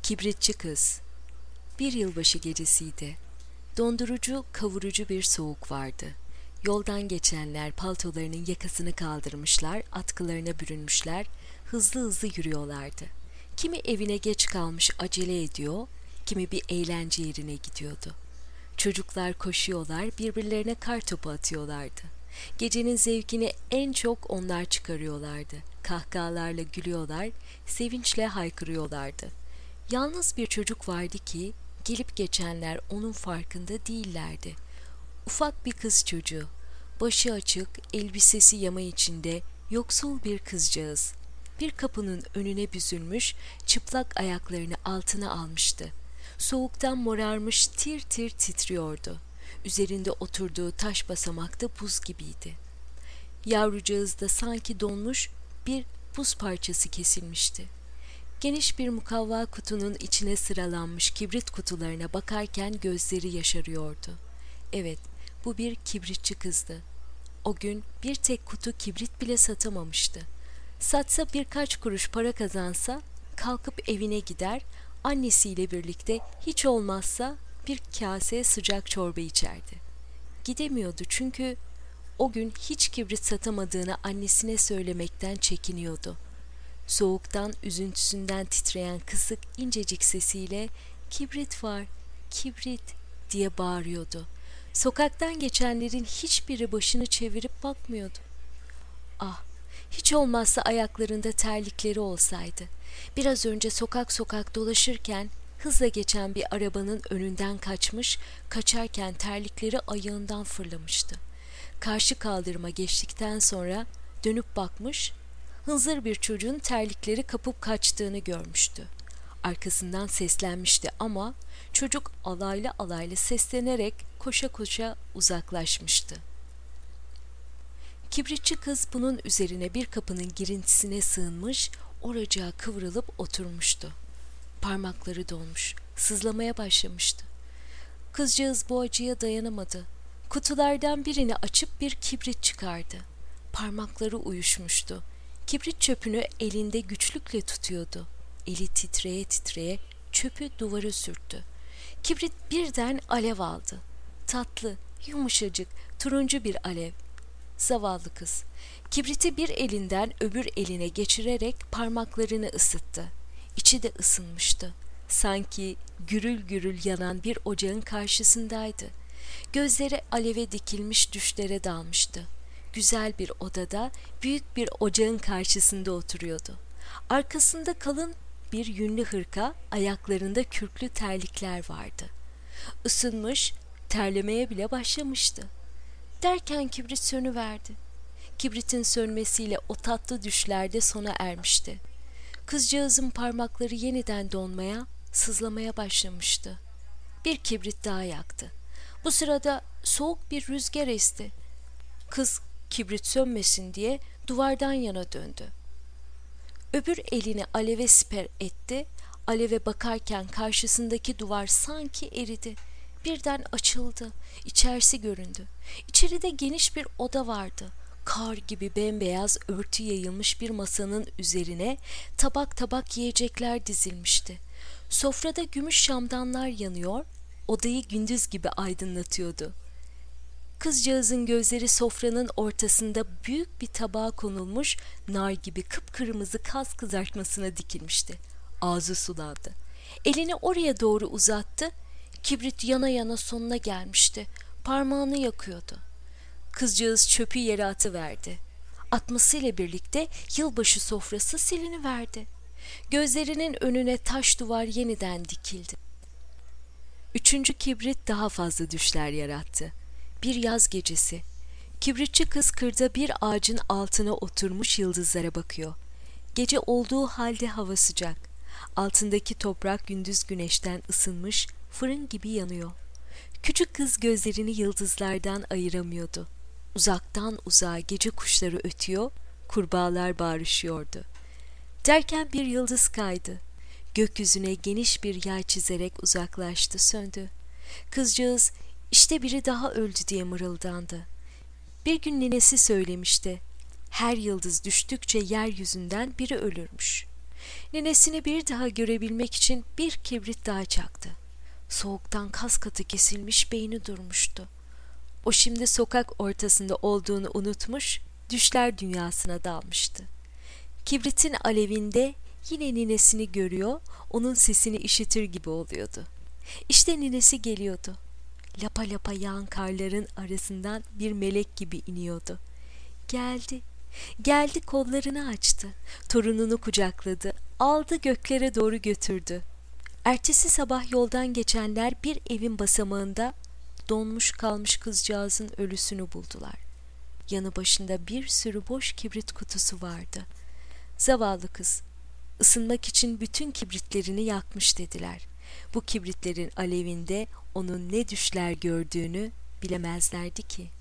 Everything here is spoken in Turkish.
Kibritçi kız. Bir yılbaşı gecesiydi. Dondurucu, kavurucu bir soğuk vardı. Yoldan geçenler paltolarının yakasını kaldırmışlar, atkılarına bürünmüşler, hızlı hızlı yürüyorlardı. Kimi evine geç kalmış acele ediyor, kimi bir eğlence yerine gidiyordu. Çocuklar koşuyorlar, birbirlerine kartopu atıyorlardı. Gecenin zevkini en çok onlar çıkarıyorlardı. Kahkahalarla gülüyorlar, sevinçle haykırıyorlardı. Yalnız bir çocuk vardı ki gelip geçenler onun farkında değillerdi. Ufak bir kız çocuğu, başı açık, elbisesi yama içinde, yoksul bir kızcağız. Bir kapının önüne büzülmüş, çıplak ayaklarını altına almıştı. Soğuktan morarmış, tir tir titriyordu. Üzerinde oturduğu taş basamakta buz gibiydi. Yavrucağız da sanki donmuş bir buz parçası kesilmişti. Geniş bir mukavva kutunun içine sıralanmış kibrit kutularına bakarken gözleri yaşarıyordu. Evet, bu bir kibritçi kızdı. O gün bir tek kutu kibrit bile satamamıştı. Satsa birkaç kuruş para kazansa kalkıp evine gider, annesiyle birlikte hiç olmazsa bir kase sıcak çorba içerdi. Gidemiyordu çünkü o gün hiç kibrit satamadığını annesine söylemekten çekiniyordu. Soğuktan, üzüntüsünden titreyen kısık incecik sesiyle "Kibrit var, kibrit!" diye bağırıyordu. Sokaktan geçenlerin hiçbiri başını çevirip bakmıyordu. Ah, hiç olmazsa ayaklarında terlikleri olsaydı. Biraz önce sokak sokak dolaşırken hızla geçen bir arabanın önünden kaçmış, kaçarken terlikleri ayağından fırlamıştı. Karşı kaldırıma geçtikten sonra dönüp bakmış, hınzır bir çocuğun terlikleri kapıp kaçtığını görmüştü. Arkasından seslenmişti ama çocuk alaylı alaylı seslenerek koşa koşa uzaklaşmıştı. Kibritçi kız bunun üzerine bir kapının girintisine sığınmış, oracığa kıvrılıp oturmuştu. Parmakları donmuş, sızlamaya başlamıştı. Kızcağız bu acıya dayanamadı. Kutulardan birini açıp bir kibrit çıkardı. Parmakları uyuşmuştu. Kibrit çöpünü elinde güçlükle tutuyordu. Eli titreye titreye çöpü duvara sürttü. Kibrit birden alev aldı. Tatlı, yumuşacık, turuncu bir alev. Zavallı kız, kibriti bir elinden öbür eline geçirerek parmaklarını ısıttı. İçi de ısınmıştı. Sanki gürül gürül yanan bir ocağın karşısındaydı. Gözleri aleve dikilmiş düşlere dalmıştı. Güzel bir odada büyük bir ocağın karşısında oturuyordu. Arkasında kalın bir yünlü hırka, ayaklarında kürklü terlikler vardı. Isınmış, terlemeye bile başlamıştı. Derken kibrit sönüverdi. Kibritin sönmesiyle o tatlı düşlerde sona ermişti. Kızcağızın parmakları yeniden donmaya, sızlamaya başlamıştı. Bir kibrit daha yaktı. Bu sırada soğuk bir rüzgar esti. Kız kibrit sönmesin diye duvardan yana döndü. Öbür elini aleve siper etti. Aleve bakarken karşısındaki duvar sanki eridi. Birden açıldı. İçerisi göründü. İçeride geniş bir oda vardı. Kar gibi bembeyaz örtü yayılmış bir masanın üzerine tabak tabak yiyecekler dizilmişti. Sofrada gümüş şamdanlar yanıyor, odayı gündüz gibi aydınlatıyordu. Kızcağızın gözleri sofranın ortasında büyük bir tabağa konulmuş nar gibi kıpkırmızı kaz kızartmasına dikilmişti. Ağzı sulandı. Elini oraya doğru uzattı. Kibrit yana yana sonuna gelmişti. Parmağını yakıyordu. Kızcağız çöpü yere atıverdi. Atmasıyla birlikte yılbaşı sofrası siliniverdi. Gözlerinin önüne taş duvar yeniden dikildi. Üçüncü kibrit daha fazla düşler yarattı. Bir yaz gecesi. Kibritçi kız kırda bir ağacın altına oturmuş yıldızlara bakıyor. Gece olduğu halde hava sıcak. Altındaki toprak gündüz güneşten ısınmış, fırın gibi yanıyor. Küçük kız gözlerini yıldızlardan ayıramıyordu. Uzaktan uzağa gece kuşları ötüyor, kurbağalar bağırışıyordu. Derken bir yıldız kaydı. Gökyüzüne geniş bir yay çizerek uzaklaştı, söndü. Kızcağız, "İşte biri daha öldü" diye mırıldandı. Bir gün ninesi söylemişti. Her yıldız düştükçe yeryüzünden biri ölürmüş. Ninesini bir daha görebilmek için bir kibrit daha çaktı. Soğuktan kas katı kesilmiş beyni durmuştu. O şimdi sokak ortasında olduğunu unutmuş, düşler dünyasına dalmıştı. Kibritin alevinde yine ninesini görüyor, onun sesini işitir gibi oluyordu. İşte ninesi geliyordu. Lapa lapa yağan karların arasından bir melek gibi iniyordu. Geldi. Geldi, kollarını açtı. Torununu kucakladı. Aldı, göklere doğru götürdü. Ertesi sabah yoldan geçenler bir evin basamağında donmuş kalmış kızcağızın ölüsünü buldular. Yanı başında bir sürü boş kibrit kutusu vardı. Zavallı kız, ısınmak için bütün kibritlerini yakmış dediler. Bu kibritlerin alevinde onun ne düşler gördüğünü bilemezlerdi ki.